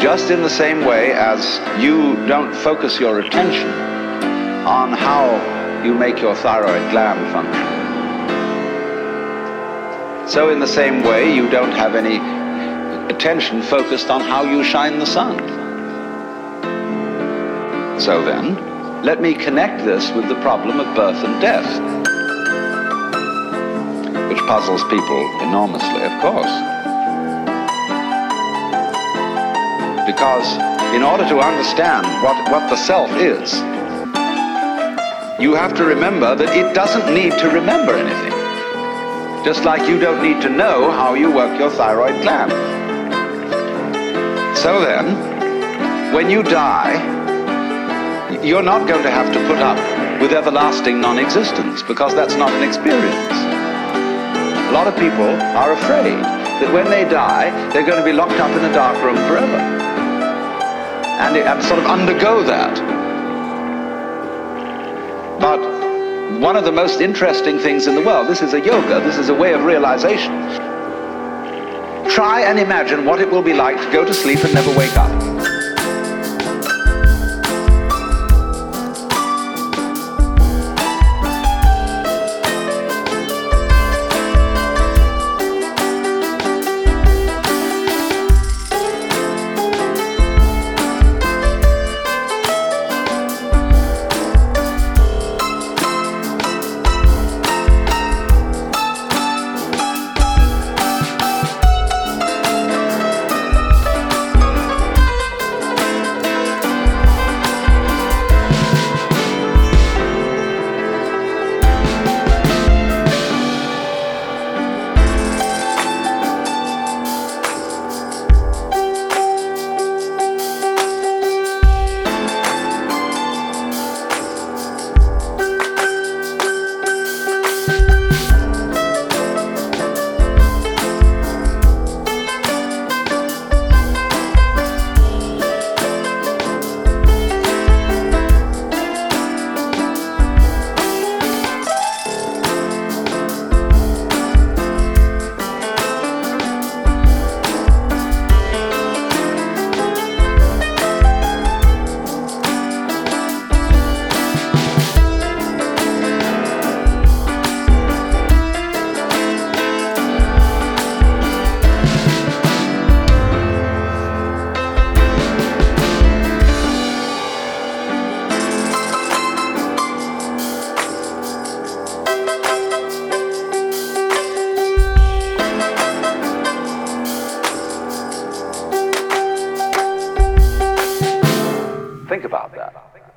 Just in the same way as you don't focus your attention on how you make your thyroid gland function, so in the same way you don't have any attention focused on how you shine the sun. So then, let me connect this with the problem of birth and death, which puzzles people enormously, of course. Because in order to understand what the self is, you have to remember that it doesn't need to remember anything. Just like you don't need to know how you work your thyroid gland. So then, when you die, you're not going to have to put up with everlasting non-existence, because that's not an experience. A lot of people are afraid that when they die, they're going to be locked up in a dark room forever. And sort of undergo that. But one of the most interesting things in the world, this is a yoga, this is a way of realization. Try and imagine what it will be like to go to sleep and never wake up. Think about that.